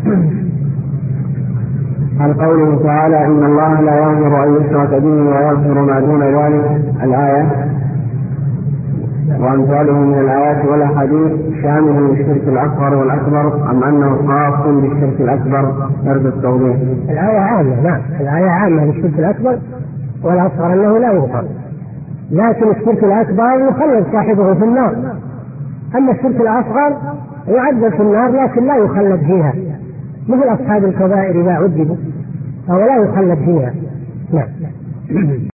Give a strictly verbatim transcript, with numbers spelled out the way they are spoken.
عن قوله تعالى إن الله لا يغفر أن يشرك به ويغفر ما دون ذلك الآية وأمثاله من الآيات والأحاديث شامل للشرك الأصغر والأكبر أم أنه خاص بالشرك الأكبر؟ يرد التوضيح. الآية عامة. نعم الآية عامة للشرك الأكبر والأصغر أنه لا يغفر، لكن الشرك الأكبر يخلد صاحبه في النار، أما الشرك الأصغر يعذب في النار لكن لا يخلد فيها، مثل أصحاب الكبائر إذا عذبوا فهو لا يخلد فيها. نعم.